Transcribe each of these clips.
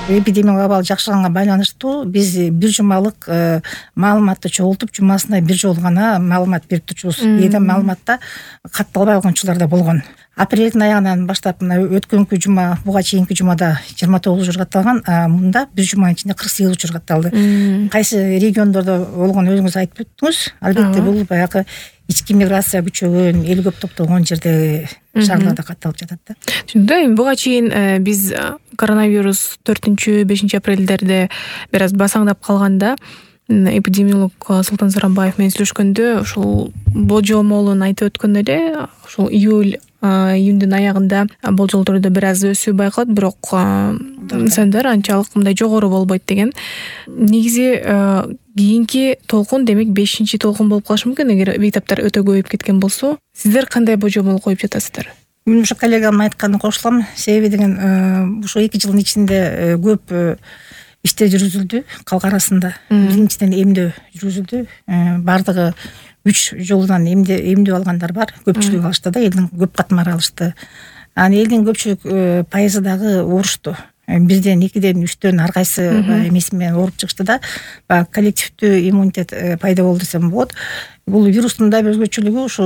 эпидемиялык абал жакшырганга байланыштуу биз бир жумалык маалыматты чогултуп, жумасына бир жолу гана маалымат берип турчубуз. Кээде маалыматта катталбай койгончулар да болгон. Апрелдин аягынан баштап мына өткөнкү жума, буга чейинки жумада 29 учур катталган, мында бир жуманын ичинде 48 учур катталды. Кайсы региондордо болгон өзүңүз айтып өттүңүз. Албетте бул баягы ички миграция күчөгөн, эл көп топтолгон жерде шаарларда катталып жатат да. Түшүндүм. Буга чейин биз коронавирус 4-5 апрелдерде бир аз басаңдап калганда эпидемиолог Султан Сарамбаев менен сүйлөшкөндө ушул божомолун айтып өткөн эле. Ушул июндун аягында болжолдордо бир аз өсүү байкалат, бирок сандар анчалык мындай жогору болбойт деген. Негизи кийинки толкун, демек 5-чи толкун болуп калышы мүмкүн эгер бейтаптар өтө көбөйүп кеткен болсо. Сиздер кандай божомол коюп жатасыздар? Мен ушу коллегамдын айтканына кошулам. Себеби деген ушу 2 жылдын ичинде көп иштер жүргүзүлдү калк арасында. Биринчиден эмдөө жүргүзүлдү. Бардыгы 3 жолунан эмдөө алгандар бар. Көпчүлүк алышты да, элдин көп катмары алышты. Аны элдин көпчүлүк пайызы дагы оорушту. 1-ден 2-ден 3-төн ар кайсы эмеси менен ооруп чыгышты да. Коллективдүү иммунитет пайда болду десем болот. Бул вирустун да өзгөчөлүгү ушу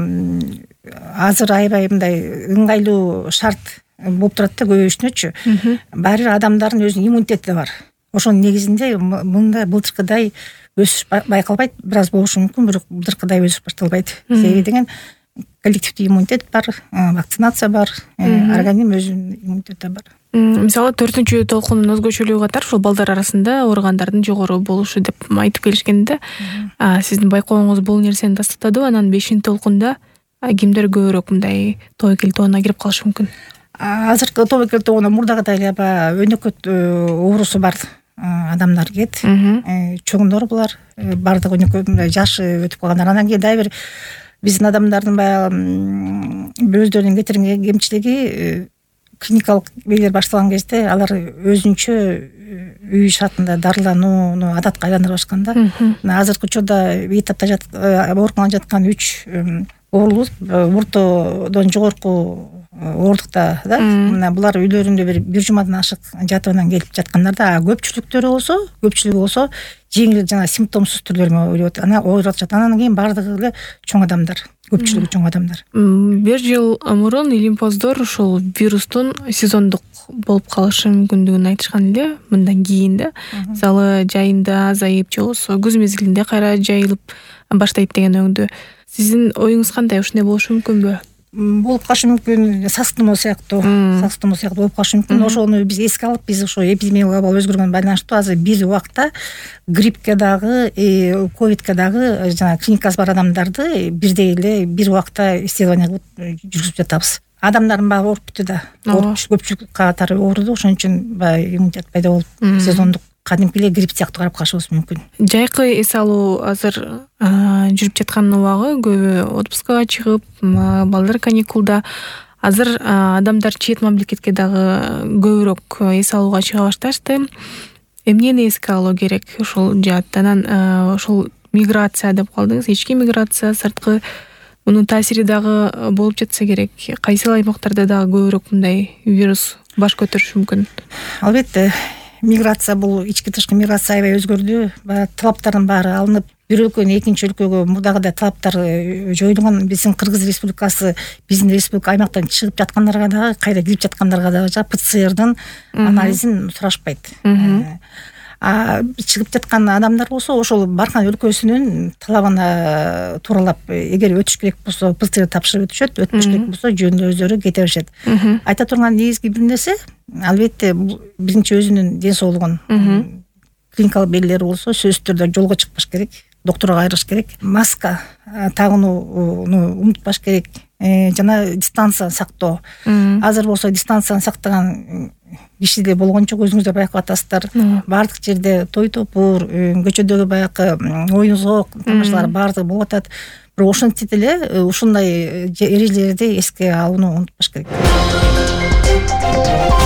азыр аябай мындай ыңгайлуу шарт болуп турат да көбөйүшүнөчү. Баары бир адамдардын өзүнүн иммунитети бар. Ошонун негизинде мында былтыркыдай өсүш байкалбайт. Бир аз болушу мүмкүн, бирок былтыркыдай өсүш башталбайт. Себеби деген коллективдүү иммунитет бар, вакцинация бар, организм өзүнүн иммунитети бар. Мисалы 4-чү толкундун өзгөчөлүгү катар ушул балдар арасында ооругандардын жогору болушу деп айтып келишкенде, сиздин байкооңуз бул нерсени тастатадыбы? Анан 5-чи толкунда кимдер көбүрөөк мындай тобокел тобуна кирип калышы мүмкүн? Азыркы тобокел тобуна мурдагыдай эле өнөкөт оорусу бар адамдар кет. Чоңдор булар, бардыгы өнөкөт жашы өтүп калгандар. Анан кийин дагы бир биздин адамдардын баягы өздөрүнүн кетирген кемчилиги клиникалык белгилер башталган кезде алар өзүнчө үй шартында дарыланууну адатка айландыра башканда, азыркы учурда бейтапта ооруканада жаткан 3 оорулуу ортодон жогорку оордукта да. Мына булар үйлөрүндө бир жумадан ашык жатып анан келип жаткандар да. Көпчүлүгү болсо жеңил жана симптомсуз түрлөрү ооруп жатат. Анан кийин бардыгы эле чоң адамдар, көпчүлүгү чоң адамдар. Бир жыл мурун илимпоздор ушул вирустун сезондук болуп калышы мүмкүндүгүн айтышкан эле. Мындан кийин да, мисалы жайында азайып же болбосо күз мезгилинде кайра жайылып баштайт деген өңдү. Сиздин оюңуз кандай? Ушундай болушу мүмкүнбү? Болуп калышы мүмкүн. Сасыктымоо сыяктуу болуп калышы мүмкүн. Ошону биз эске алып, биз ошо эпидемиялык абал өзгөргөнгө байланыштуу азыр бир убакта гриппке дагы, ковидке дагы жана клиникасы бар адамдарды бирдей эле бир убакта исследование кылып жүргүзүп жатабыз. Адамдардын баары ооруп бүттү да. Көпчүлүк катары ооруду. Ошон үчүн иммунитет пайда болуп, сезондук кадимки эле грипп сыяктуу карап калышыбыз мүмкүн. Жайкы эс алуу азыр жүрүп жаткан убагы, көбү отпускага чыгып, балдар каникулда. Азыр адамдар чет мамлекетке дагы көбүрөөк эс алууга чыга башташты. Эмнени эске алуу керек ушул жааттан? Ушул миграция деп калдыңыз, ички миграция, сырткы мунун таасири дагы болуп жатса керек. Кайсы аймактарда дагы көбүрөөк мындай вирус баш көтөрүшү мүмкүн? Албетте, миграция бул ички тышкы миграция аябай өзгөрдү. Талаптардын баары алынып, бир өлкөнүн экинчи өлкөгө мурдагыдай талаптар жоюлган. Биздин Кыргыз Республикасы, биздин республика аймактан чыгып жаткандарга дагы, кайра кирип жаткандарга дагы ПЦРдын анализин сурашпайт. Чыгып жаткан адамдар болсо ошол барган өлкөсүнүн талабына тууралап, эгер өтүш керек болсо ПЦР тапшырып өтүшөт, өтпөш керек болсо жөнүндө өздөрү кете беришет. Айта турган негизги бир нерсе, албетте биринчи өзүнүн ден соолугун, клиникалык белгилери болсо сөзсүз түрдө жолго чыкпаш керек, доктурга кайрыш керек, маска тагынууну унутпаш керек, жана дистанцияны сактоо. Азыр болсо дистанцияны сактаган кишиде болгон жок, өзүңүздөр байкап атасыздар. Бардык жерде той топур, көчөдөгү баягы оюн зоок тамашалар бардыгы болуп атат. Бирок ошентип эле ушундай эрежелерди эске алууну унутпаш керек.